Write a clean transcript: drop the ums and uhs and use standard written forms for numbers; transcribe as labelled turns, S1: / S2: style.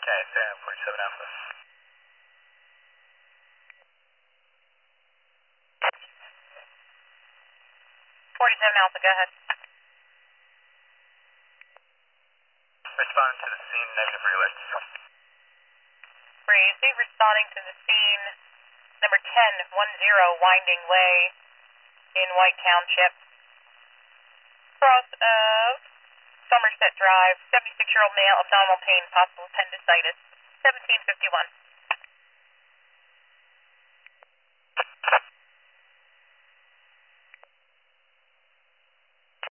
S1: Okay, stand 47 Alpha.
S2: 47 Alpha, go ahead.
S1: Responding to the scene, negative relay.
S2: Crazy, responding to the scene, number 1010 Winding Way in White Township. Cross of Somerset Drive, 76-year-old male, abdominal pain, possible appendicitis, 1751.